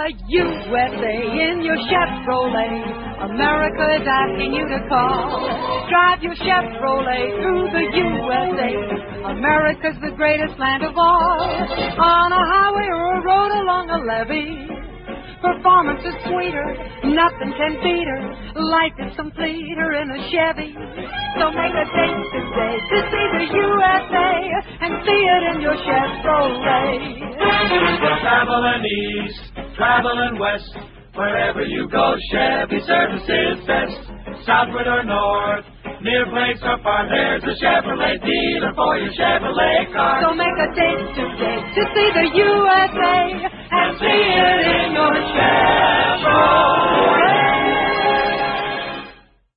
USA in your Chevrolet. America is asking you to call. Drive your Chevrolet through the USA. America's the greatest land of all. On a highway or a road along a levee, performance is sweeter, nothing can beat her. Life is completer in a Chevy. So make a date today to see the USA and see it in your Chevrolet. Traveling east, traveling west, wherever you go, Chevy service is best. Southward or north, near place or far, there's a Chevrolet dealer for your Chevrolet car. So make a date today to see the USA and see it in your Chevrolet.